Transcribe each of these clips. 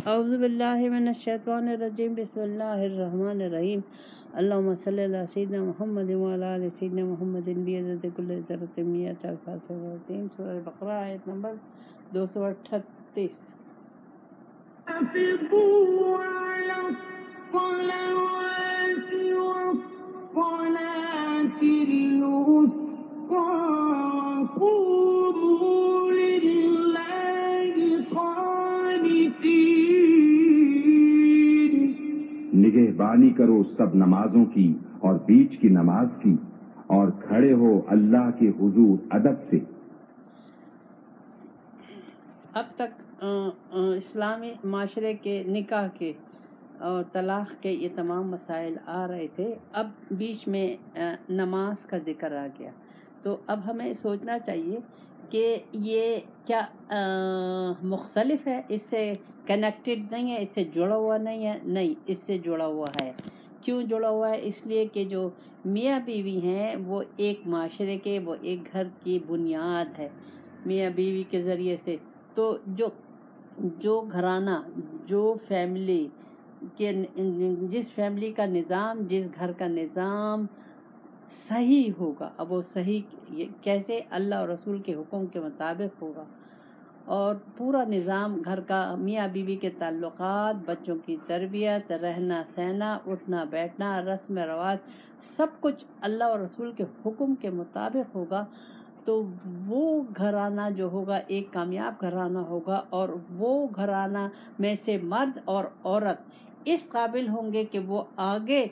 اعوذ باللہ من الشیطان الرجیم، بسم اللہ الرحمن الرحیم۔ اللہم صلی علی سیدنا محمد وعلی آل سیدنا محمد بعدد کل ذرۃ مئۃ الف ورتین۔ سورہ بقرہ آیت نمبر 238۔ حافظوا علی الصلوات والصلاة الوسطى وقوموا للہ قانتین۔ نگہبانی کرو سب نمازوں کی اور بیچ کی نماز کی، اور کھڑے ہو اللہ کے حضور ادب سے۔ اب تک اسلامی معاشرے کے نکاح کے اور طلاق کے یہ تمام مسائل آ رہے تھے۔ اب بیچ میں نماز کا ذکر آ گیا، تو اب ہمیں سوچنا چاہیے کہ یہ کیا مختلف ہے، اس سے کنیکٹڈ نہیں ہے، اس سے جڑا ہوا نہیں ہے؟ نہیں، اس سے جڑا ہوا ہے۔ کیوں جڑا ہوا ہے؟ اس لیے کہ جو میاں بیوی ہیں وہ ایک معاشرے کے، وہ ایک گھر کی بنیاد ہے میاں بیوی کے ذریعے سے۔ تو جو گھرانہ، جو فیملی کے، جس فیملی کا نظام، جس گھر کا نظام صحیح ہوگا، اب وہ صحیح کیسے؟ اللہ اور رسول کے حکم کے مطابق ہوگا، اور پورا نظام گھر کا، میاں بیوی کے تعلقات، بچوں کی تربیت، رہنا سہنا، اٹھنا بیٹھنا، رسم رواج، سب کچھ اللہ اور رسول کے حکم کے مطابق ہوگا، تو وہ گھرانہ جو ہوگا ایک کامیاب گھرانہ ہوگا، اور وہ گھرانہ میں سے مرد اور عورت اس قابل ہوں گے کہ وہ آگے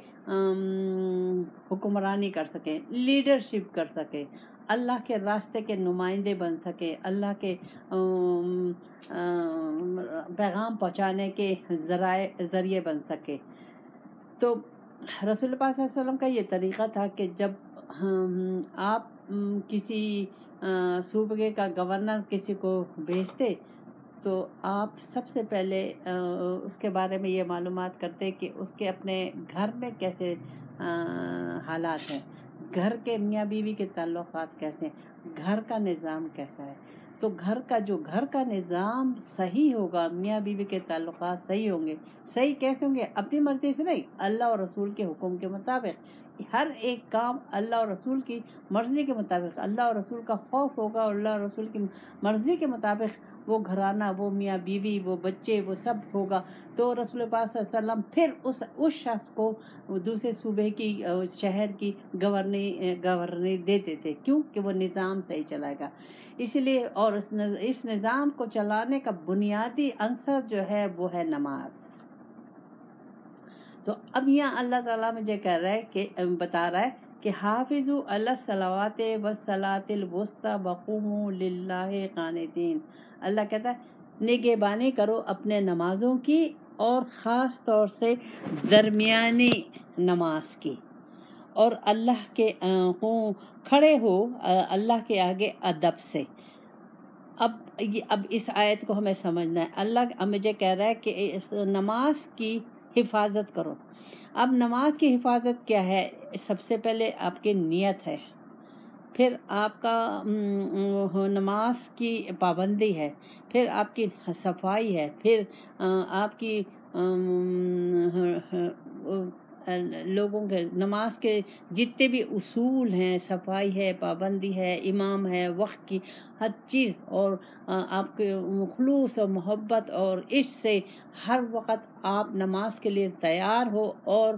حکمرانی کر سکیں، لیڈرشپ کر سکیں، اللہ کے راستے کے نمائندے بن سکے، اللہ کے پیغام پہنچانے کے ذریعے بن سکے۔ تو رسول پاک صلی اللہ علیہ وسلم کا یہ طریقہ تھا کہ جب آپ کسی صوبے کا گورنر کسی کو بھیجتے تو آپ سب سے پہلے اس کے بارے میں یہ معلومات کرتے کہ اس کے اپنے گھر میں کیسے حالات ہیں، گھر کے میاں بیوی کے تعلقات کیسے ہیں، گھر کا نظام کیسا ہے۔ تو گھر کا نظام صحیح ہوگا، میاں بیوی کے تعلقات صحیح ہوں گے۔ صحیح کیسے ہوں گے؟ اپنی مرضی سے نہیں، اللہ اور رسول کے حکم کے مطابق۔ ہر ایک کام اللہ اور رسول کی مرضی کے مطابق، اللہ اور رسول کا خوف ہوگا، اور اللہ اور رسول کی مرضی کے مطابق وہ گھرانہ، وہ میاں بیوی، وہ بچے، وہ سب ہوگا۔ تو رسول پاک صلی اللہ علیہ وسلم پھر اس شخص کو دوسرے صوبے کی، شہر کی گورنری دیتے تھے۔ کیوں؟ کہ وہ نظام صحیح چلائے گا، اس لیے۔ اور اس نظام کو چلانے کا بنیادی عنصر جو ہے وہ ہے نماز۔ تو اب یہاں اللہ تعالیٰ مجھے کہہ رہا ہے کہ بتا رہا ہے کہ حافظوا علی الصلوات والصلاة الوسطی وقوموا للہ قانتین۔ اللہ کہتا ہے نگہبانی کرو اپنے نمازوں کی، اور خاص طور سے درمیانی نماز کی، اور اللہ کے کھڑے ہو اللہ کے آگے ادب سے۔ اب اس آیت کو ہمیں سمجھنا ہے۔ اللہ مجھے کہہ رہا ہے کہ اس نماز کی حفاظت کرو۔ اب نماز کی حفاظت کیا ہے؟ سب سے پہلے آپ کی نیت ہے، پھر آپ کا نماز کی پابندی ہے، پھر آپ کی صفائی ہے، پھر آپ کی لوگوں کے نماز کے جتنے بھی اصول ہیں، صفائی ہے، پابندی ہے، امام ہے، وقت کی ہر چیز، اور آپ کے خلوص اور محبت اور عشق سے ہر وقت آپ نماز کے لیے تیار ہو، اور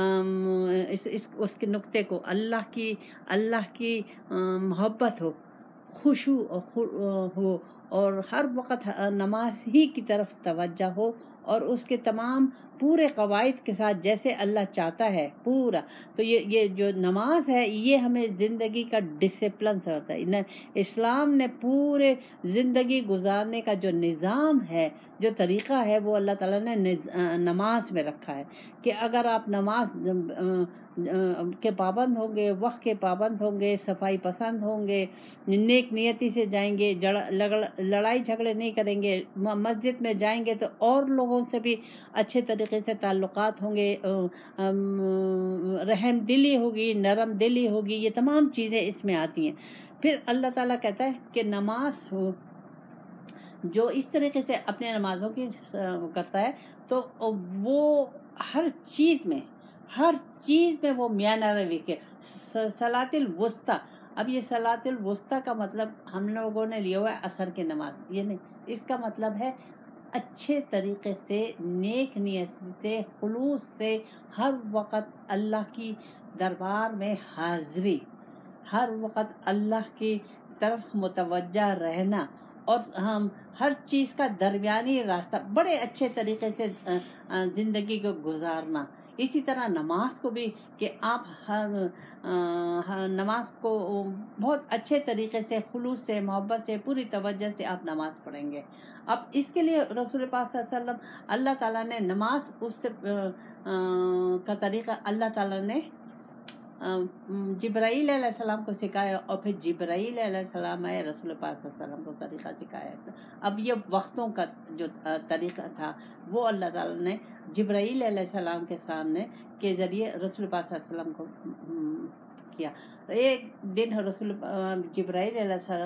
اس کے نقطے کو اللہ کی محبت ہو، خشوع ہو، اور ہر وقت نماز ہی کی طرف توجہ ہو، اور اس کے تمام پورے قواعد کے ساتھ جیسے اللہ چاہتا ہے پورا۔ تو یہ جو نماز ہے یہ ہمیں زندگی کا ڈسپلن سے ہوتا ہے۔ اسلام نے پورے زندگی گزارنے کا جو نظام ہے، جو طریقہ ہے، وہ اللہ تعالیٰ نے نماز میں رکھا ہے کہ اگر آپ نماز کے پابند ہوں گے، وقت کے پابند ہوں گے، صفائی پسند ہوں گے، نیک نیتی سے جائیں گے، لڑائی جھگڑے نہیں کریں گے، مسجد میں جائیں گے تو اور لوگوں سے بھی اچھے طریقے سے تعلقات ہوں گے، رحم دلی ہوگی، نرم دلی ہوگی، یہ تمام چیزیں اس میں آتی ہیں۔ پھر اللہ تعالیٰ کہتا ہے کہ نماز ہو، جو اس طریقے سے اپنے نمازوں کی کرتا ہے تو وہ ہر چیز میں وہ میانہ روی کے صلاۃ الوسطی. اب یہ صلاۃ الوسطی کا مطلب ہم لوگوں نے لیا ہوا ہے عصر کی نماز، یہ نہیں. اس کا مطلب ہے اچھے طریقے سے، نیک نیت سے، خلوص سے ہر وقت اللہ کی دربار میں حاضری، ہر وقت اللہ کی طرف متوجہ رہنا، اور ہم ہر چیز کا درمیانی راستہ بڑے اچھے طریقے سے زندگی کو گزارنا. اسی طرح نماز کو بھی کہ آپ نماز کو بہت اچھے طریقے سے، خلوص سے، محبت سے، پوری توجہ سے آپ نماز پڑھیں گے. اب اس کے لیے رسول پاک صلی اللہ علیہ وسلم، اللہ تعالیٰ نے نماز اس سے کا طریقہ اللہ تعالیٰ نے جبرائیل علیہ السلام کو سکھایا، اور پھر جبرائیل علیہ السلام آئے رسول پاک صلی اللہ علیہ وسلم کو طریقہ سکھایا. اب یہ وقتوں کا جو طریقہ تھا وہ اللہ تعالیٰ نے جبرائیل علیہ السلام کے سامنے کے ذریعے رسول پاک صلی اللہ علیہ وسلم کو کیا. ایک دن جبرائیل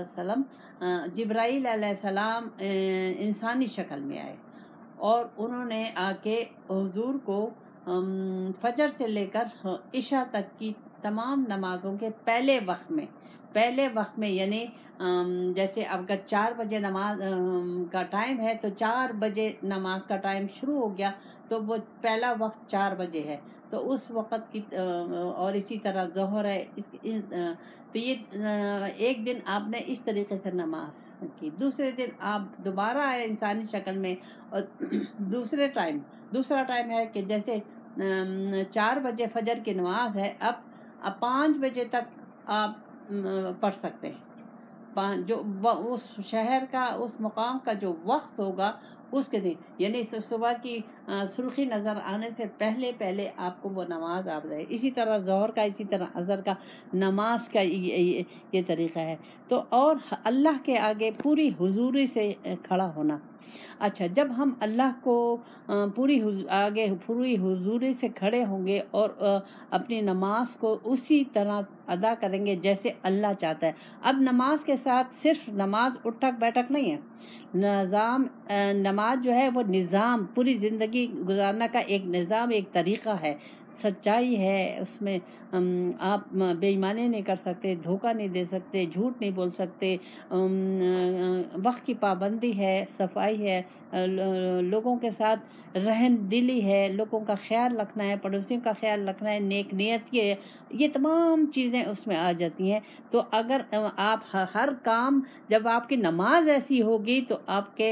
علیہ السلام انسانی شکل میں آئے، اور انہوں نے آ کے حضور کو فجر سے لے کر عشاء تک کی تمام نمازوں کے پہلے وقت میں یعنی جیسے اگر 4 بجے نماز کا ٹائم ہے تو 4 بجے نماز کا ٹائم شروع ہو گیا، تو وہ پہلا وقت 4 بجے ہے، تو اس وقت کی. اور اسی طرح ظہر ہے. تو یہ ایک دن آپ نے اس طریقے سے نماز کی. دوسرے دن آپ دوبارہ آئے انسانی شکل میں، اور دوسرا ٹائم ہے کہ جیسے 4 بجے فجر کی نماز ہے، اب 5 بجے تک آپ پڑھ سکتے ہیں. جو اس شہر کا، اس مقام کا جو وقت ہوگا اس کے دن، یعنی صبح کی سرخی نظر آنے سے پہلے آپ کو وہ نماز آپ رہے. اسی طرح ظہر کا، اسی طرح عصر کا نماز کا یہ طریقہ ہے. تو اور اللہ کے آگے پوری حضوری سے کھڑا ہونا. اچھا، جب ہم اللہ کو پوری حضوری سے کھڑے ہوں گے اور اپنی نماز کو اسی طرح ادا کریں گے جیسے اللہ چاہتا ہے. اب نماز کے ساتھ صرف نماز اٹھک بیٹھک نہیں ہے. نماز جو ہے وہ نظام، پوری زندگی گزارنے کا ایک نظام، ایک طریقہ ہے، سچائی ہے. اس میں آپ بے ایمانی نہیں کر سکتے، دھوکہ نہیں دے سکتے، جھوٹ نہیں بول سکتے، وقت کی پابندی ہے، صفائی ہے، لوگوں کے ساتھ رحم دلی ہے، لوگوں کا خیال رکھنا ہے، پڑوسیوں کا خیال رکھنا ہے، نیک نیت یہ تمام چیزیں اس میں آ جاتی ہیں. تو اگر آپ ہر کام، جب آپ کی نماز ایسی ہوگی تو آپ کے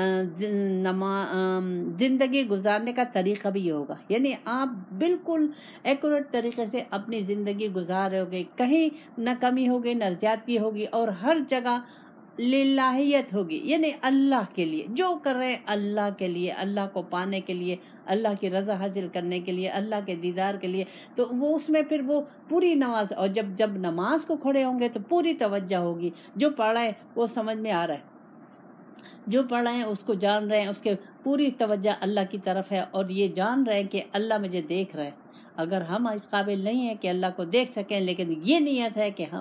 زندگی گزارنے کا طریقہ بھی ہوگا. یعنی آپ بالکل ایکوریٹ طریقے سے اپنی زندگی گزار رہے ہوگے، کہیں نہ کمی ہوگی نہ زیادتی ہوگی، اور ہر جگہ للہیت ہوگی. یعنی اللہ کے لیے جو کر رہے ہیں، اللہ کے لیے، اللہ کو پانے کے لیے، اللہ کی رضا حاصل کرنے کے لیے، اللہ کے دیدار کے لیے. تو وہ اس میں پھر وہ پوری نماز، اور جب نماز کو کھڑے ہوں گے تو پوری توجہ ہوگی. جو پڑھ رہے ہیں وہ سمجھ میں آ رہا ہے، جو پڑھ رہے ہیں اس کو جان رہے ہیں، اس کے پوری توجہ اللہ کی طرف ہے، اور یہ جان رہے ہیں کہ اللہ مجھے دیکھ رہا ہے. اگر ہم اس قابل نہیں ہیں کہ اللہ کو دیکھ سکیں، لیکن یہ نیت ہے کہ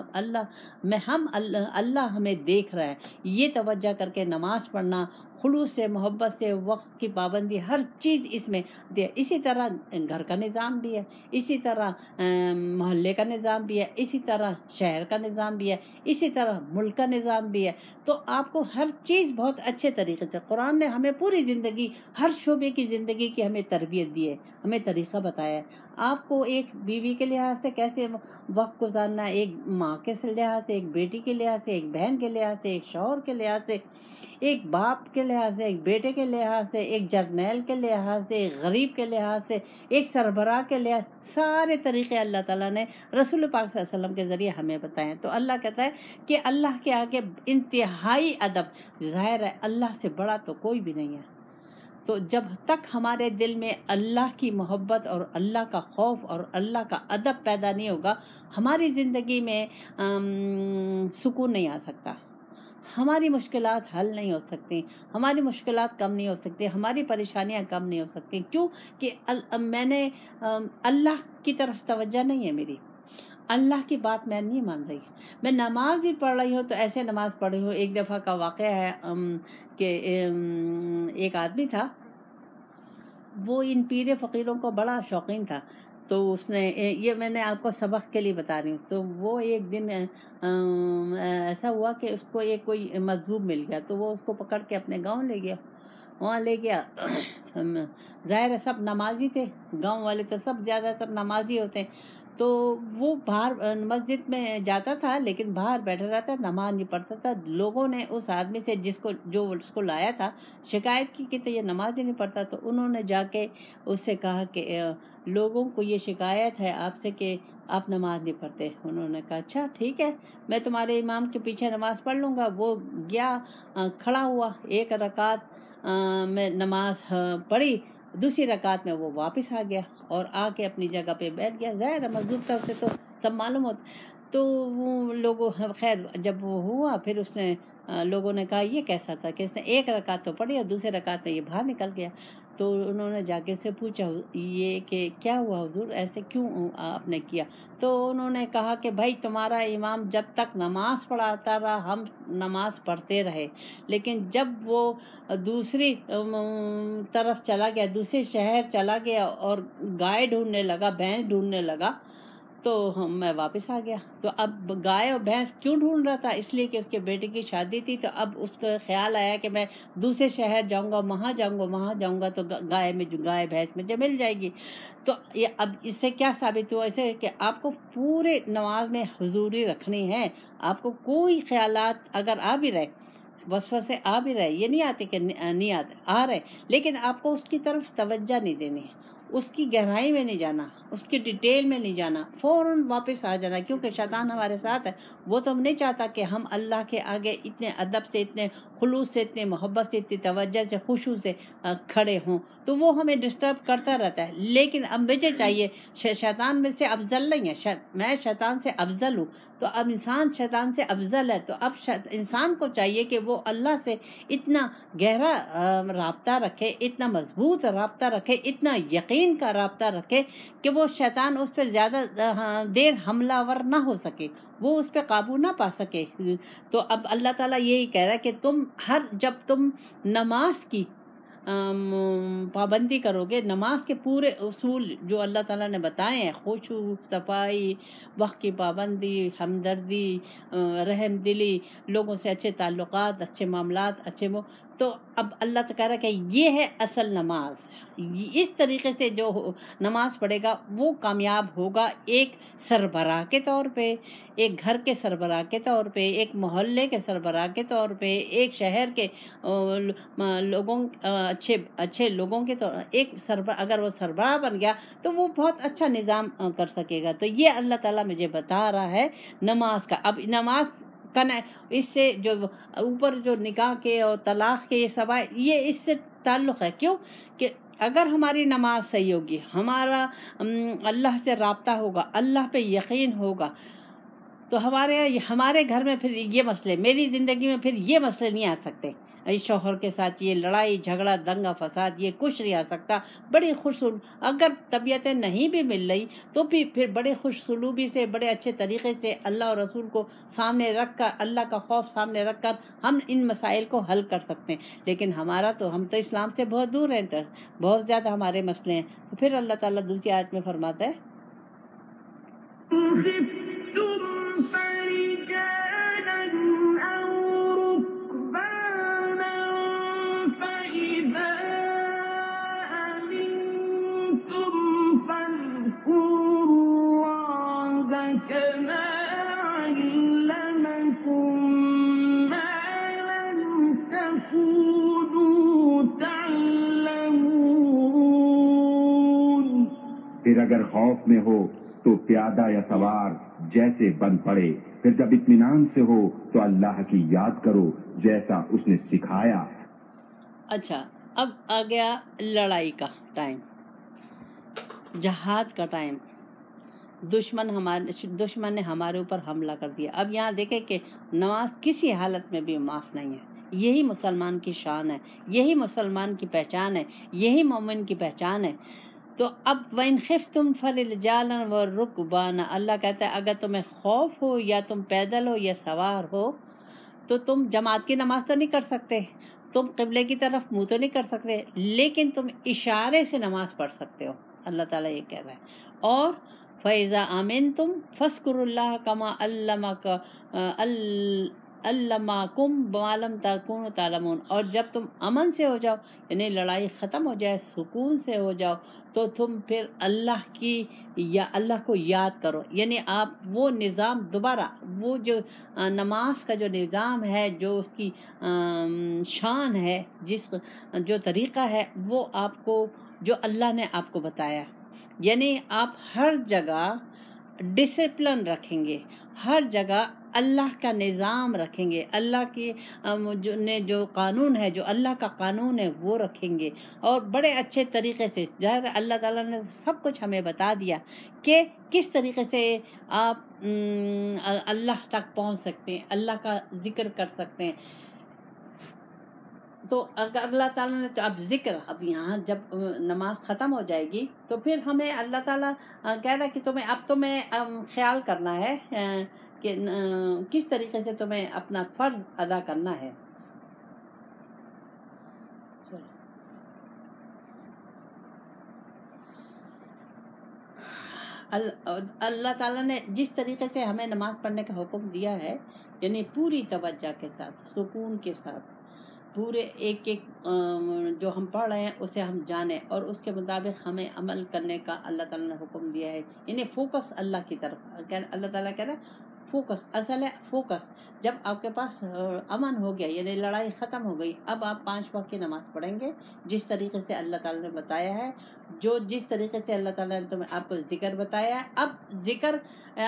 اللہ ہمیں دیکھ رہا ہے، یہ توجہ کر کے نماز پڑھنا، خلوص سے، محبت سے، وقت کی پابندی، ہر چیز اس میں دے. اسی طرح گھر کا نظام بھی ہے، اسی طرح محلے کا نظام بھی ہے، اسی طرح شہر کا نظام بھی ہے، اسی طرح ملک کا نظام بھی ہے. تو آپ کو ہر چیز بہت اچھے طریقے سے، قرآن نے ہمیں پوری زندگی، ہر شعبے کی زندگی کی ہمیں تربیت دی ہے، ہمیں طریقہ بتایا ہے. آپ کو ایک بیوی کے لحاظ سے کیسے وقت گزارنا ہے، ایک ماں کے لحاظ سے، ایک بیٹی کے لحاظ سے، ایک بہن کے لحاظ سے، ایک شوہر کے لحاظ سے، ایک باپ کے لحاظ سے، ایک بیٹے کے لحاظ سے، ایک جرنیل کے لحاظ سے، ایک غریب کے لحاظ سے، ایک سربراہ کے لحاظ سے، سارے طریقے اللہ تعالیٰ نے رسول پاک صلی اللہ علیہ وسلم کے ذریعے ہمیں بتائے ہیں. تو اللہ کہتا ہے کہ اللہ کے آگے انتہائی ادب. ظاہر ہے اللہ سے بڑا تو کوئی بھی نہیں ہے. تو جب تک ہمارے دل میں اللہ کی محبت اور اللہ کا خوف اور اللہ کا ادب پیدا نہیں ہوگا، ہماری زندگی میں سکون نہیں آ سکتا، ہماری مشکلات حل نہیں ہو سکتی، ہماری مشکلات کم نہیں ہو سکتی، ہماری پریشانیاں کم نہیں ہو سکتی. کیوں کہ میں نے اللہ کی طرف توجہ نہیں ہے میری. اللہ کی بات میں نہیں مان رہی، میں نماز بھی پڑھ رہی ہوں تو ایسے نماز پڑھ رہی ہوں۔ ایک دفعہ کا واقعہ ہے کہ ایک آدمی تھا، وہ ان پیر فقیروں کو بڑا شوقین تھا، تو اس نے یہ میں نے آپ کو سبق کے لیے بتا رہی ہوں، تو وہ ایک دن ایسا ہوا کہ اس کو ایک کوئی مجذوب مل گیا، تو وہ اس کو پکڑ کے اپنے گاؤں لے گیا، وہاں لے گیا۔ ظاہر ہے سب نمازی تھے، گاؤں والے تو سب زیادہ تر نمازی ہوتے ہیں، تو وہ باہر مسجد میں جاتا تھا لیکن باہر بیٹھا رہتا، نماز نہیں پڑھتا تھا۔ لوگوں نے اس آدمی سے جو اس کو لایا تھا شکایت کی کہ تو یہ نماز ہی نہیں پڑھتا، تو انہوں نے جا کے اس سے کہا کہ لوگوں کو یہ شکایت ہے آپ سے کہ آپ نماز نہیں پڑھتے۔ انہوں نے کہا اچھا ٹھیک ہے، میں تمہارے امام کے پیچھے نماز پڑھ لوں گا۔ وہ گیا، کھڑا ہوا، ایک رکعت میں نماز پڑھی، دوسری رکعت میں وہ واپس آ گیا اور آ کے اپنی جگہ پہ بیٹھ گیا۔ ظاہر ہے مزدور تھا، اسے تو سب معلوم ہوتا۔ تو وہ لوگوں خیر جب وہ ہوا پھر اس نے لوگوں نے کہا یہ کیسا تھا کہ اس نے ایک رکعت تو پڑھی اور دوسرے رکعت میں یہ باہر نکل گیا۔ تو انہوں نے جا کے اس سے پوچھا یہ کہ کیا ہوا حضور، ایسے کیوں آپ نے کیا؟ تو انہوں نے کہا کہ بھائی تمہارا امام جب تک نماز پڑھاتا رہا ہم نماز پڑھتے رہے، لیکن جب وہ دوسری طرف چلا گیا، دوسرے شہر چلا گیا اور گائے ڈھونڈنے لگا، بھینس ڈھونڈنے لگا، تو میں واپس آ گیا۔ تو اب گائے اور بھینس کیوں ڈھونڈ رہا تھا؟ اس لیے کہ اس کے بیٹے کی شادی تھی، تو اب اس کو خیال آیا کہ میں دوسرے شہر جاؤں گا، وہاں جاؤں گا تو گائے بھینس مجھے مل جائے گی۔ تو یہ اب اس سے کیا ثابت ہوا؟ اسے کہ آپ کو پورے نماز میں حضوری رکھنی ہے۔ آپ کو کوئی خیالات اگر آ بھی رہے، وسوسے آ بھی رہے، یہ نہیں آتے کہ نہیں آتے، آ رہے، لیکن آپ کو اس کی طرف توجہ نہیں دینی ہے، اس کی گہرائی میں نہیں جانا، اس کی ڈیٹیل میں نہیں جانا، فوراً واپس آ جانا، کیونکہ شیطان ہمارے ساتھ ہے۔ وہ تو ہم نہیں چاہتا کہ ہم اللہ کے آگے اتنے ادب سے، اتنے خلوص سے، اتنے محبت سے، اتنی توجہ سے، خشوع سے کھڑے ہوں، تو وہ ہمیں ڈسٹرب کرتا رہتا ہے۔ لیکن اب مجھے چاہیے، شیطان میں سے افضل نہیں ہے، میں شیطان سے افضل ہوں، تو اب انسان شیطان سے افضل ہے، تو اب انسان کو چاہیے کہ وہ اللہ سے اتنا گہرا رابطہ رکھے، اتنا مضبوط رابطہ رکھے، اتنا یقین کا رابطہ رکھے کہ وہ شیطان اس پہ زیادہ دیر حملہ ور نہ ہو سکے، وہ اس پہ قابو نہ پا سکے۔ تو اب اللہ تعالیٰ یہی کہہ رہا ہے کہ تم جب تم نماز کی پابندی کرو گے، نماز کے پورے اصول جو اللہ تعالیٰ نے بتائے ہیں، خشوع، صفائی، وقت کی پابندی، ہمدردی، رحم دلی، لوگوں سے اچھے تعلقات، اچھے معاملات، تو اب اللہ تعالیٰ کہہ رہا ہے کہ یہ ہے اصل نماز۔ اس طریقے سے جو نماز پڑھے گا وہ کامیاب ہوگا، ایک سربراہ کے طور پہ، ایک گھر کے سربراہ کے طور پہ، ایک محلے کے سربراہ کے طور پہ، ایک شہر کے لوگوں اچھے لوگوں کے طور ایک سربراہ، اگر وہ سربراہ بن گیا تو وہ بہت اچھا نظام کر سکے گا۔ تو یہ اللہ تعالیٰ مجھے بتا رہا ہے نماز کا۔ اب نماز اس سے جو اوپر جو نکاح کے اور طلاق کے یہ سوائے، یہ اس سے تعلق ہے، کیوں کہ اگر ہماری نماز صحیح ہوگی، ہمارا اللہ سے رابطہ ہوگا، اللہ پہ یقین ہوگا، تو ہمارے گھر میں پھر یہ مسئلے، میری زندگی میں پھر یہ مسئلے نہیں آ سکتے۔ شوہر کے ساتھ یہ لڑائی جھگڑا دنگا فساد یہ کچھ نہیں آ سکتا۔ بڑی اگر طبیعتیں نہیں بھی مل رہی تو بھی پھر بڑے خوش سلوکی سے، بڑے اچھے طریقے سے اللہ اور رسول کو سامنے رکھ کر، اللہ کا خوف سامنے رکھ کر ہم ان مسائل کو حل کر سکتے ہیں۔ لیکن ہم تو اسلام سے بہت دور ہیں، بہت زیادہ ہمارے مسئلے ہیں۔ تو پھر اللہ تعالیٰ دوسری آیت میں فرماتا ہے پھر اگر خوف میں ہو تو پیادہ یا سوار جیسے بن پڑے، پھر جب اطمینان سے ہو تو اللہ کی یاد کرو جیسا اس نے سکھایا۔ اچھا، اب آ گیا لڑائی کا ٹائم، جہاد کا ٹائم۔ دشمن نے ہمارے اوپر حملہ کر دیا۔ اب یہاں دیکھیں کہ نماز کسی حالت میں بھی معاف نہیں ہے۔ یہی مسلمان کی شان ہے، یہی مسلمان کی پہچان ہے، یہی مومن کی پہچان ہے۔ تو اب وَإِنْ خِفْتُمْ فَرِجَالًا وَرُكْبَانًا، اللہ کہتا ہے اگر تمہیں خوف ہو یا تم پیدل ہو یا سوار ہو تو تم جماعت کی نماز تو نہیں کر سکتے، تم قبلے کی طرف منہ تو نہیں کر سکتے، لیکن تم اشارے سے نماز پڑھ سکتے ہو، اللہ تعالیٰ یہ کہہ رہا ہے۔ اور فَإِذَا آمِنْتُمْ فَاذْكُرُوا اللَّهَ كَمَا علمکم ما لم تکونوا تعلمون، اور جب تم امن سے ہو جاؤ، یعنی لڑائی ختم ہو جائے، سکون سے ہو جاؤ، تو تم پھر اللہ کی یا اللہ کو یاد کرو، یعنی آپ وہ نظام دوبارہ، وہ جو نماز کا جو نظام ہے، جو اس کی شان ہے، جو طریقہ ہے، وہ آپ کو، جو اللہ نے آپ کو بتایا، یعنی آپ ہر جگہ ڈسپلن رکھیں گے، ہر جگہ اللہ کا نظام رکھیں گے، اللہ کی جو قانون ہے، جو اللہ کا قانون ہے وہ رکھیں گے، اور بڑے اچھے طریقے سے۔ ظاہر اللہ تعالیٰ نے سب کچھ ہمیں بتا دیا کہ کس طریقے سے آپ اللہ تک پہنچ سکتے ہیں، اللہ کا ذکر کر سکتے ہیں۔ تو اگر اللہ تعالیٰ نے، تو اب ذکر، اب یہاں جب نماز ختم ہو جائے گی تو پھر ہمیں اللہ تعالیٰ کہہ رہا ہے کہ تمہیں خیال کرنا ہے کہ کس طریقے سے تمہیں اپنا فرض ادا کرنا ہے۔ اللہ تعالیٰ نے جس طریقے سے ہمیں نماز پڑھنے کا حکم دیا ہے، یعنی پوری توجہ کے ساتھ، سکون کے ساتھ، پورے ایک جو ہم پڑھ رہے ہیں اسے ہم جانیں اور اس کے مطابق ہمیں عمل کرنے کا اللہ تعالیٰ نے حکم دیا ہے، یعنی فوکس اللہ کی طرف۔ اللہ تعالیٰ کہہ رہا ہے فوکس، اصل ہے فوکس۔ جب آپ کے پاس امن ہو گیا، یعنی لڑائی ختم ہو گئی، اب آپ 5 وقت کی نماز پڑھیں گے جس طریقے سے اللہ تعالیٰ نے بتایا ہے، جس طریقے سے اللہ تعالیٰ نے آپ کو ذکر بتایا ہے۔ اب ذکر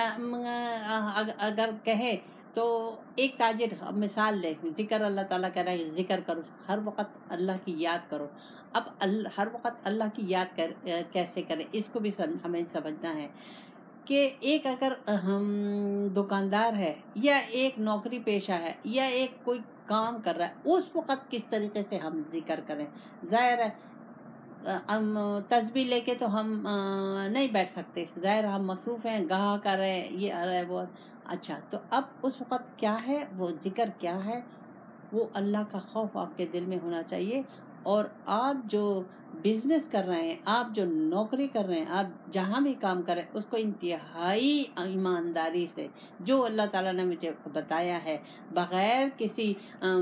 اگر کہے تو ایک تاجر مثال لے، ذکر اللہ تعالیٰ کہہ رہا ہے ذکر کرو، ہر وقت اللہ کی یاد کرو۔ اب ہر وقت اللہ کی یاد کیسے کریں، اس کو بھی ہمیں سمجھنا ہے کہ ایک اگر ہم دکاندار ہے یا ایک نوکری پیشہ ہے یا ایک کوئی کام کر رہا ہے، اس وقت کس طریقے سے ہم ذکر کریں۔ ظاہر ہے ہم تسبیح لے کے تو ہم نہیں بیٹھ سکتے، ظاہر ہم مصروف ہیں، گاہک کر رہے ہیں، یہ آ رہا ہے وہ۔ اچھا، تو اب اس وقت کیا ہے، وہ ذکر کیا ہے، وہ اللہ کا خوف آپ کے دل میں ہونا چاہیے۔ اور آپ جو بزنس کر رہے ہیں، آپ جو نوکری کر رہے ہیں، آپ جہاں بھی کام کر رہے ہیں، اس کو انتہائی ایمانداری سے، جو اللہ تعالیٰ نے مجھے بتایا ہے، بغیر کسی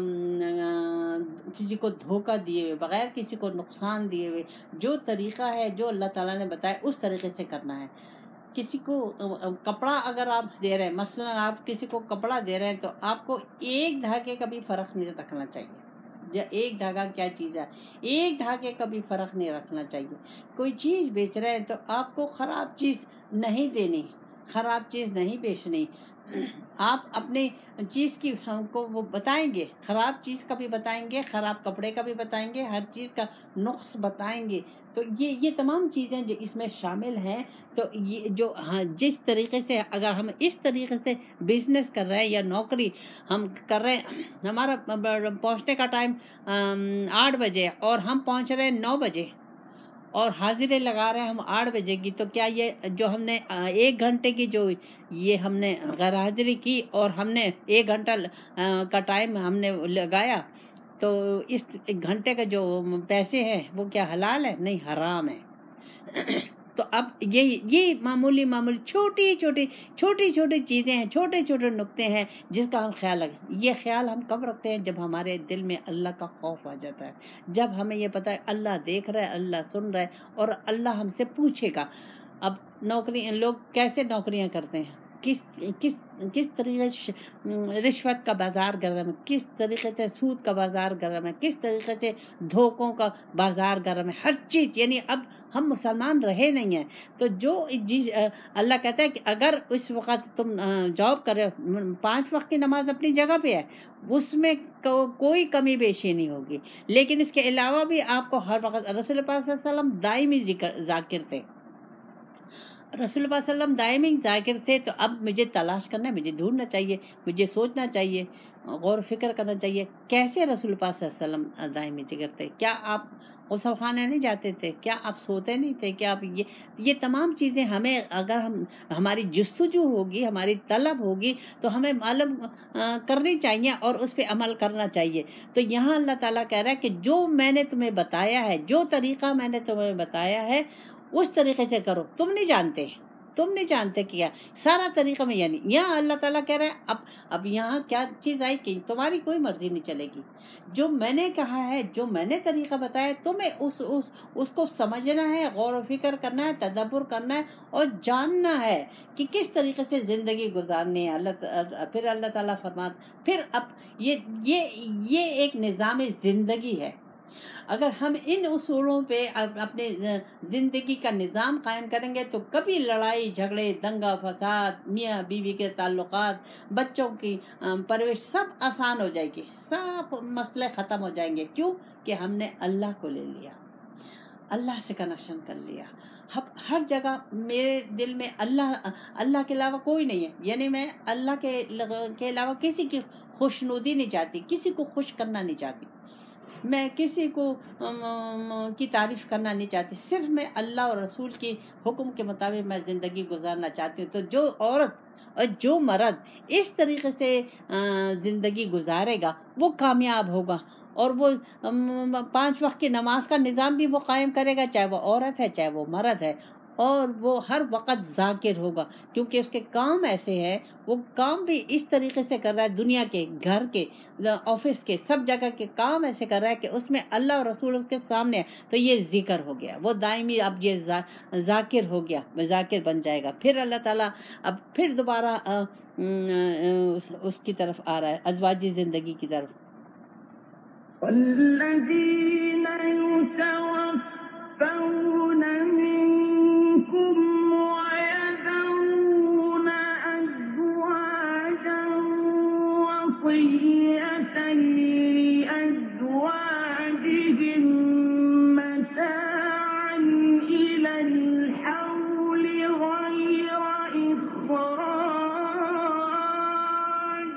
کو دھوکہ دیے ہوئے، بغیر کسی کو نقصان دیے ہوئے، جو طریقہ ہے، جو اللہ تعالیٰ نے بتایا اس طریقے سے کرنا ہے۔ کسی کو کپڑا اگر آپ دے رہے ہیں، مثلا آپ کسی کو کپڑا دے رہے ہیں، تو آپ کو ایک دھاگے کا بھی فرق نہیں رکھنا چاہیے۔ ایک دھاگا کیا چیز ہے، ایک دھاگے کا بھی فرق نہیں رکھنا چاہیے۔ کوئی چیز بیچ رہے ہیں تو آپ کو خراب چیز نہیں دینی، خراب چیز نہیں بیچنی۔ آپ اپنی چیز کی ہم کو وہ بتائیں گے، خراب چیز کا بھی بتائیں گے، خراب کپڑے کا بھی بتائیں گے، ہر چیز کا نقص بتائیں گے۔ تو یہ تمام چیزیں جو اس میں شامل ہیں، تو یہ جو جس طریقے سے اگر ہم اس طریقے سے بزنس کر رہے ہیں یا نوکری ہم کر رہے ہیں، ہمارا پہنچنے کا ٹائم 8 بجے اور ہم پہنچ رہے ہیں 9 بجے اور حاضری لگا رہے ہیں ہم 8 بجے کی، تو کیا یہ جو ہم نے 1 گھنٹے کی جو یہ ہم نے غیر حاضری کی اور ہم نے 1 گھنٹہ کا ٹائم ہم نے لگایا، تو اس 1 گھنٹے کا جو پیسے ہیں وہ کیا حلال ہے؟ نہیں، حرام ہے۔ تو اب یہ معمولی چھوٹی چھوٹی چیزیں ہیں، چھوٹے چھوٹے نقطے ہیں جس کا ہم خیال رکھیں۔ یہ خیال ہم کب رکھتے ہیں؟ جب ہمارے دل میں اللہ کا خوف آ جاتا ہے، جب ہمیں یہ پتہ ہے اللہ دیکھ رہا ہے، اللہ سن رہا ہے اور اللہ ہم سے پوچھے گا۔ اب لوگ کیسے نوکریاں کرتے ہیں، کس طریقے سے رشوت کا بازار گرم ہے، کس طریقے سے سود کا بازار گرم ہے، کس طریقے سے دھوکوں کا بازار گرم ہے، ہر چیز، یعنی اب ہم مسلمان رہے نہیں ہیں۔ تو جو اللہ کہتا ہے کہ اگر اس وقت تم جاب کر رہے ہو، 5 وقت کی نماز اپنی جگہ پہ ہے، اس میں کوئی کمی بیشی نہیں ہوگی، لیکن اس کے علاوہ بھی آپ کو ہر وقت، رسول پاک صلی اللہ علیہ وسلم دائمی ذاکر تھے، رسول اللہ صلی اللہ علیہ وسلم دائمی ذاکر تھے، تو اب مجھے تلاش کرنا ہے، مجھے ڈھونڈنا چاہیے، مجھے سوچنا چاہیے، غور و فکر کرنا چاہیے کیسے رسول اللہ صلی اللہ علیہ وسلم دائمی ذکر تھے۔ کیا آپ غسل خانے نہیں جاتے تھے؟ کیا آپ سوتے نہیں تھے؟ کیا آپ یہ تمام چیزیں ہمیں اگر ہماری جستجو ہوگی، ہماری طلب ہوگی، تو ہمیں معلوم کرنی چاہیے اور اس پہ عمل کرنا چاہیے۔ تو یہاں اللہ تعالیٰ کہہ رہا ہے کہ جو میں نے تمہیں بتایا ہے، جو طریقہ میں نے تمہیں بتایا ہے اس طریقے سے کرو۔ تم نہیں جانتے کیا سارا طریقہ میں، یعنی یہاں اللہ تعالیٰ کہہ رہا ہے اب یہاں کیا چیز آئی کہ تمہاری کوئی مرضی نہیں چلے گی، جو میں نے کہا ہے، جو میں نے طریقہ بتایا ہے، تمہیں اس کو سمجھنا ہے، غور و فکر کرنا ہے، تدبر کرنا ہے اور جاننا ہے کہ کس طریقے سے زندگی گزارنی ہے۔ پھر اللہ تعالیٰ فرماتا، پھر اب یہ ایک نظام زندگی ہے۔ اگر ہم ان اصولوں پہ اپنے زندگی کا نظام قائم کریں گے تو کبھی لڑائی جھگڑے، دنگا فساد، میاں بیوی کے تعلقات، بچوں کی پرورش سب آسان ہو جائے گی، سب مسئلے ختم ہو جائیں گے۔ کیوں کہ ہم نے اللہ کو لے لیا، اللہ سے کنیکشن کر لیا۔ ہر جگہ میرے دل میں اللہ کے علاوہ کوئی نہیں ہے، یعنی میں اللہ کے علاوہ کسی کی خوشنودی نہیں چاہتی، کسی کو خوش کرنا نہیں چاہتی، میں کسی کو کی تعریف کرنا نہیں چاہتی، صرف میں اللہ اور رسول کی حکم کے مطابق میں زندگی گزارنا چاہتی ہوں۔ تو جو عورت اور جو مرد اس طریقے سے زندگی گزارے گا وہ کامیاب ہوگا، اور وہ 5 وقت کی نماز کا نظام بھی وہ قائم کرے گا، چاہے وہ عورت ہے چاہے وہ مرد ہے، اور وہ ہر وقت ذاکر ہوگا، کیونکہ اس کے کام ایسے ہیں، وہ کام بھی اس طریقے سے کر رہا ہے، دنیا کے، گھر کے، آفس کے، سب جگہ کے کام ایسے کر رہا ہے کہ اس میں اللہ اور رسول اس کے سامنے ہے، تو یہ ذکر ہو گیا، وہ دائمی اب یہ ذاکر ہو گیا، ذاکر بن جائے گا۔ پھر اللہ تعالیٰ اب پھر دوبارہ اس کی طرف آ رہا ہے، ازواجی زندگی کی طرف۔ والذين يتوفون منكم ويذرون أزواجا وصية لأزواجهم متاعا إلى الحول غير إخراج،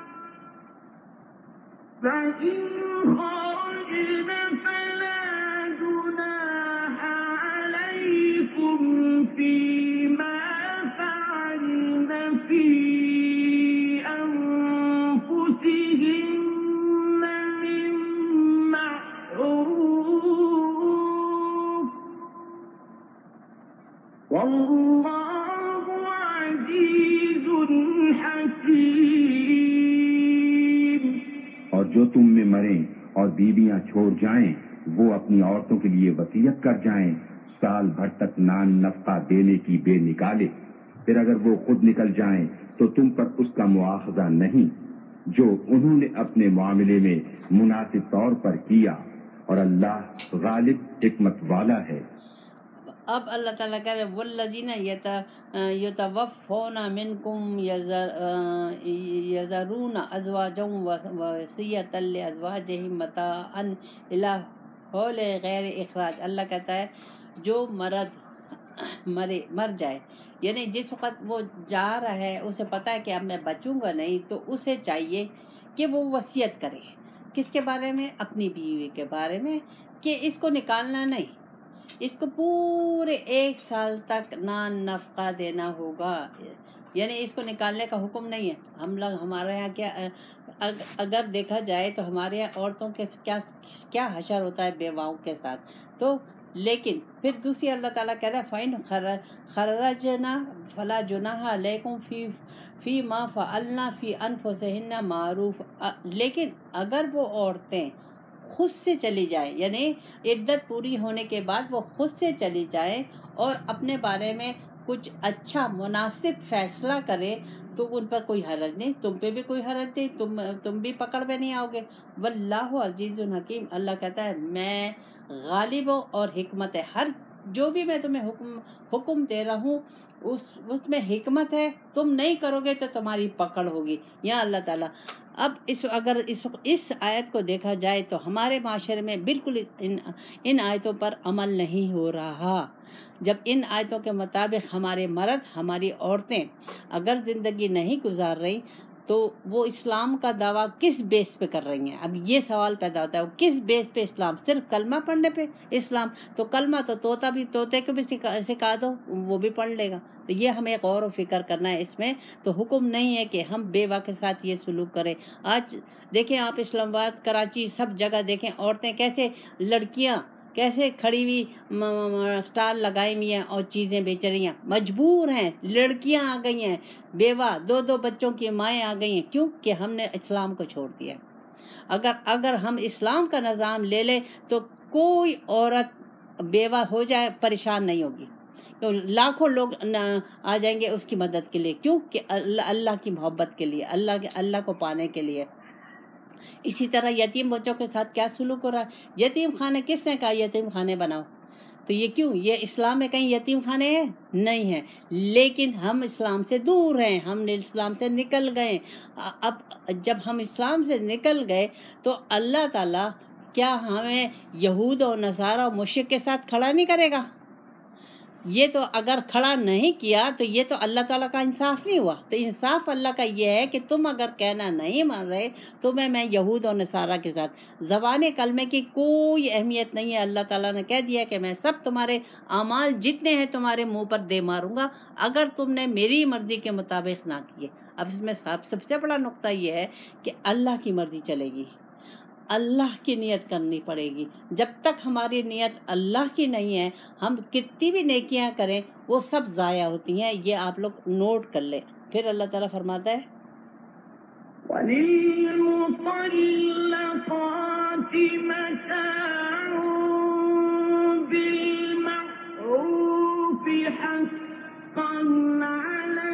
فإن خرجن فلا جناح عليكم فيما فعلن في أنفسهن من معروف، والله عزيز حكيم۔ اور جو تم میں مریں اور بیویاں چھوڑ جائیں وہ اپنی عورتوں کے لیے وصیت کر جائیں، سال بھر تک نان نفقہ دینے کی بے نکالے، پھر اگر وہ خود نکل جائیں تو تم پر اس کا مواخذہ نہیں جو انہوں نے اپنے معاملے میں مناسب طور پر کیا، اور اللہ غالب حکمت والا ہے۔ اب اللہ تعالیٰ کہہ رہے والذین یتوفون منکم یذرون ازواجا وصیۃ لازواجہم متاعا الی حول غیر اخراج۔ اللہ کہتا ہے جو مرد مر جائے، یعنی جس وقت وہ جا رہا ہے اسے پتہ ہے کہ اب میں بچوں گا نہیں، تو اسے چاہیے کہ وہ وصیت کرے، کس کے بارے میں؟ اپنی بیوی کے بارے میں، کہ اس کو نکالنا نہیں، اس کو پورے 1 سال تک نان نفقہ دینا ہوگا، یعنی اس کو نکالنے کا حکم نہیں ہے۔ ہمارے یہاں کیا اگر دیکھا جائے تو ہمارے یہاں عورتوں کے کیا حشر ہوتا ہے بیواؤں کے ساتھ، تو لیکن پھر دوسری اللہ تعالیٰ کہہ رہا ہے فَإِنْ خَرَجْنَا فَلَا جُنَاحَ عَلَيْكُمْ فِي مَا فَعَلْنَا فِي أَنفُسِهِنَّ مَعْرُوفًا، لیکن اگر وہ عورتیں خود سے چلی جائیں، یعنی عدت پوری ہونے کے بعد وہ خود سے چلی جائیں اور اپنے بارے میں کچھ اچھا مناسب فیصلہ کرے تو ان پر کوئی حرج نہیں، تم پہ بھی کوئی حرج نہیں، تم بھی پکڑ میں نہیں آؤ گے۔ واللہ عزیز حکیم، اللہ کہتا ہے میں غالب ہوں اور حکمت ہے ہر جو بھی میں تمہیں حکم دے رہا ہوں اس میں حکمت ہے، تم نہیں کرو گے تو تمہاری پکڑ ہوگی. یا اللہ تعالیٰ اب اگر اس آیت کو دیکھا جائے تو ہمارے معاشرے میں بالکل ان آیتوں پر عمل نہیں ہو رہا. جب ان آیتوں کے مطابق ہمارے مرد، ہماری عورتیں اگر زندگی نہیں گزار رہی تو وہ اسلام کا دعویٰ کس بیس پہ کر رہی ہیں؟ اب یہ سوال پیدا ہوتا ہے، کس بیس پہ اسلام؟ صرف کلمہ پڑھنے پہ اسلام؟ تو کلمہ تو طوطے کو بھی سکھا دو، وہ بھی پڑھ لے گا. تو یہ ہمیں غور و فکر کرنا ہے. اس میں تو حکم نہیں ہے کہ ہم بیوہ کے ساتھ یہ سلوک کریں. آج دیکھیں آپ اسلام آباد، کراچی، سب جگہ دیکھیں عورتیں کیسے، لڑکیاں کیسے کھڑی ہوئی سٹال لگائی ہوئی ہیں اور چیزیں بیچ رہی ہیں. مجبور ہیں، لڑکیاں آ گئی ہیں، بیوہ، 2 بچوں کی مائیں آ گئی ہیں. کیوں کہ ہم نے اسلام کو چھوڑ دیا. اگر ہم اسلام کا نظام لے لیں تو کوئی عورت بیوہ ہو جائے پریشان نہیں ہوگی. تو لاکھوں لوگ آ جائیں گے اس کی مدد کے لیے. کیوں کہ اللہ کی محبت کے لیے، اللہ کو پانے کے لیے. اسی طرح یتیم بچوں کے ساتھ کیا سلوک ہو رہا ہے؟ یتیم خانے کس نے کہا یتیم خانے بناؤ؟ تو یہ کیوں؟ یہ اسلام میں کہیں یتیم خانے ہیں؟ نہیں ہیں. لیکن ہم اسلام سے دور ہیں، ہم نے اسلام سے نکل گئے. اب جب ہم اسلام سے نکل گئے تو اللہ تعالیٰ کیا ہمیں یہود و نصارہ و مشرک کے ساتھ کھڑا نہیں کرے گا؟ یہ تو اگر کھڑا نہیں کیا تو یہ تو اللہ تعالیٰ کا انصاف نہیں ہوا. تو انصاف اللہ کا یہ ہے کہ تم اگر کہنا نہیں مان رہے تو میں یہود اور نصارہ کے ساتھ. زبان کلمے کی کوئی اہمیت نہیں ہے. اللہ تعالیٰ نے کہہ دیا کہ میں سب تمہارے اعمال جتنے ہیں تمہارے منہ پر دے ماروں گا اگر تم نے میری مرضی کے مطابق نہ کیے. اب اس میں سب سے بڑا نقطہ یہ ہے کہ اللہ کی مرضی چلے گی، اللہ کی نیت کرنی پڑے گی. جب تک ہماری نیت اللہ کی نہیں ہے ہم کتنی بھی نیکیاں کریں وہ سب ضائع ہوتی ہیں. یہ آپ لوگ نوٹ کر لیں. پھر اللہ تعالیٰ فرماتا ہے وَلِلْمُطَلَّقَاتِ مَتَاعٌ بِالْمَعْرُوفِ حَقًّا عَلَى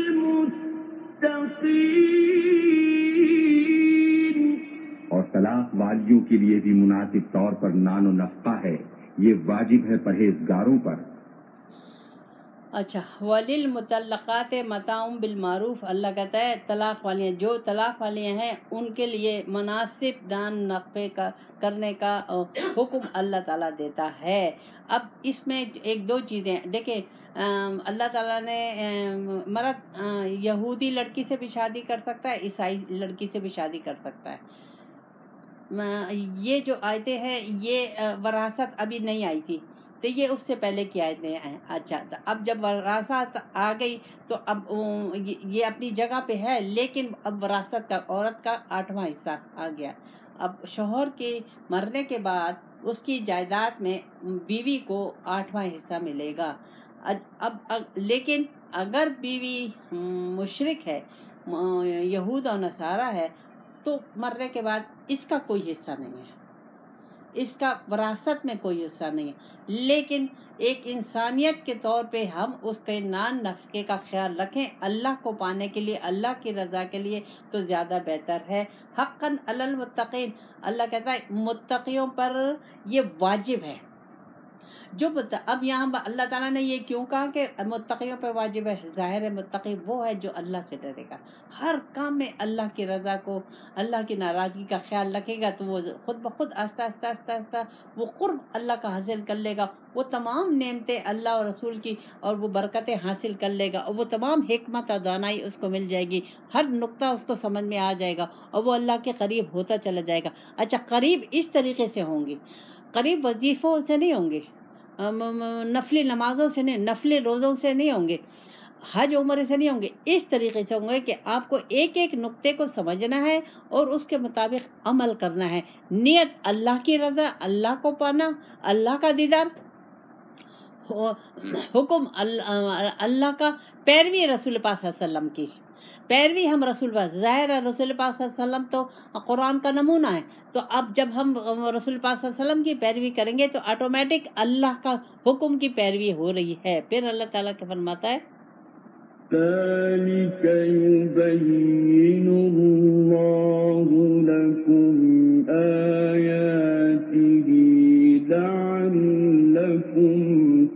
الْمُتَّقِينَ. اور طلاق والیوں کے لیے بھی مناسب طور پر نان و نفقہ ہے، یہ واجب ہے پرہیزگاروں پر. اچھا، وَلِلْمُطَلَّقَاتِ مَتَاعٌ بِالْمَعْرُوف. اللہ کہتا ہے طلاق والیاں، جو طلاق والیاں ہیں ان کے لیے مناسب دان نفقے کا کرنے کا حکم اللہ تعالیٰ دیتا ہے. اب اس میں 1-2 چیزیں دیکھیں. اللہ تعالیٰ نے مرد یہودی لڑکی سے بھی شادی کر سکتا ہے، عیسائی لڑکی سے بھی شادی کر سکتا ہے. یہ جو آیتیں ہیں یہ وراثت ابھی نہیں آئی تھی تو یہ اس سے پہلے کی آیتیں ہیں. اچھا، اب جب وراثت آ گئی تو اب یہ اپنی جگہ پہ ہے، لیکن اب وراثت کا عورت کا 8واں حصہ آ گیا. اب شوہر کے مرنے کے بعد اس کی جائیداد میں بیوی کو 8واں حصہ ملے گا. اب لیکن اگر بیوی مشرک ہے، یہود اور نصارہ ہے، تو مرنے کے بعد اس کا کوئی حصہ نہیں ہے، اس کا وراثت میں کوئی حصہ نہیں ہے. لیکن ایک انسانیت کے طور پہ ہم اس کے نان نفقے کا خیال رکھیں اللہ کو پانے کے لیے، اللہ کی رضا کے لیے، تو زیادہ بہتر ہے. حقاً علی المتقین، اللہ کہتا ہے متقیوں پر یہ واجب ہے. اب یہاں اللہ تعالیٰ نے یہ کیوں کہا کہ متقیوں پہ واجب ہے؟ ظاہر ہے متقی وہ ہے جو اللہ سے ڈرے گا، ہر کام میں اللہ کی رضا کو، اللہ کی ناراضگی کا خیال رکھے گا تو وہ خود بخود آہستہ آہستہ وہ قرب اللہ کا حاصل کر لے گا. وہ تمام نعمتیں اللہ اور رسول کی اور وہ برکتیں حاصل کر لے گا، اور وہ تمام حکمت اور دانائی اس کو مل جائے گی. ہر نقطہ اس کو سمجھ میں آ جائے گا اور وہ اللہ کے قریب ہوتا چلا جائے گا. اچھا، قریب اس طریقے سے ہوں گی، قریب وظیفوں سے نہیں ہوں گے، نفلی نمازوں سے نہیں، نفلی روزوں سے نہیں ہوں گے، حج عمرے سے نہیں ہوں گے. اس طریقے سے ہوں گے کہ آپ کو ایک ایک نقطے کو سمجھنا ہے اور اس کے مطابق عمل کرنا ہے. نیت اللہ کی رضا، اللہ کو پانا، اللہ کا دیدار، حکم اللہ کا، پیروی رسول پاک صلی اللہ علیہ وسلم کی پیروی. ہم رسول پاک، ظاہر ہے رسول پاک صلی اللہ علیہ وسلم تو قرآن کا نمونہ ہے، تو اب جب ہم رسول پاک صلی اللہ علیہ وسلم کی پیروی کریں گے تو آٹومیٹک اللہ کا حکم کی پیروی ہو رہی ہے. پھر اللہ تعالیٰ کے فرماتا ہے ذَلِكَ يُبَيِّنُ اللَّهُ لَكُمْ آيَاتِهِ لَعَلَّكُمْ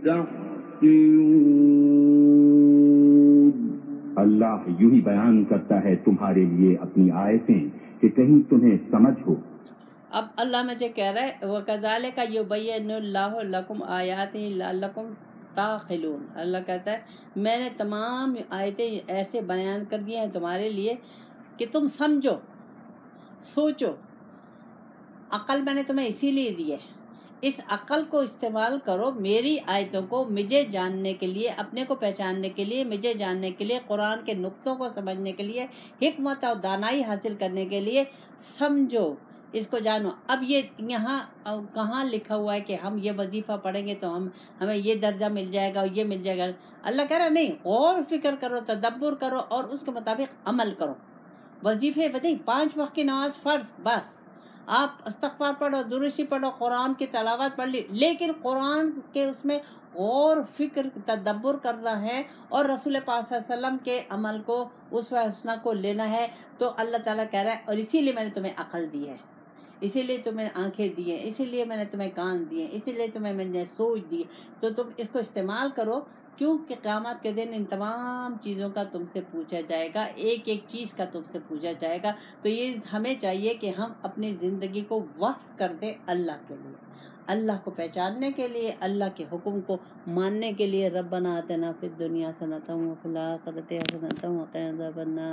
تعقلون اللہ یوں ہی بیان کرتا ہے تمہارے لیے اپنی آیتیں کہ کہیں تمہیں سمجھ ہو۔ اب اللہ مجھے کہہ رہا ہے وَكَذَلِكَ يُبَيِّنُ اللَّهُ لَكُمْ آيَاتِهِ لَعَلَّكُمْ تعقلون۔ اللہ کہتا ہے میں نے تمام آیتیں ایسے بیان کر دی ہیں تمہارے لیے کہ تم سمجھو، سوچو۔ عقل میں نے تمہیں اسی لیے دی ہے، اس عقل کو استعمال کرو میری آیتوں کو مجھے جاننے کے لیے، اپنے کو پہچاننے کے لیے، مجھے جاننے کے لیے، قرآن کے نقطوں کو سمجھنے کے لیے، حکمت اور دانائی حاصل کرنے کے لیے۔ سمجھو، اس کو جانو۔ اب یہ یہاں کہاں لکھا ہوا ہے کہ ہم یہ وظیفہ پڑھیں گے تو ہمیں یہ درجہ مل جائے گا اور یہ مل جائے گا؟ اللہ کہہ رہا نہیں، غور فکر کرو، تدبر کرو اور اس کے مطابق عمل کرو۔ وظیفے بتائیں 5 وقت کی نماز فرض، بس آپ استغفار پڑھو، درودی پڑھو، قرآن کی تلاوت پڑھ لی، لیکن قرآن کے اس میں غور فکر تدبر کرنا ہے اور رسول پاک صلی اللہ علیہ وسلم کے عمل کو، اسوہ حسنہ کو لینا ہے۔ تو اللہ تعالیٰ کہہ رہا ہے اور اسی لیے میں نے تمہیں عقل دی ہے، اسی لیے تمہیں آنکھیں دی ہیں، اسی لیے میں نے تمہیں کان دیے، اسی لیے تمہیں میں نے سوچ دی، تو تم اس کو استعمال کرو، کیونکہ قیامت کے دن ان تمام چیزوں کا تم سے پوچھا جائے گا، ایک ایک چیز کا تم سے پوچھا جائے گا۔ تو یہ ہمیں چاہیے کہ ہم اپنی زندگی کو وقف کر دیں اللہ کے لیے، اللہ کو پہچاننے کے لیے، اللہ کے حکم کو ماننے کے لیے۔ ربنا آتنا فی الدنیا حسنۃ وفی الآخرۃ حسنۃ وقنا عذاب النار۔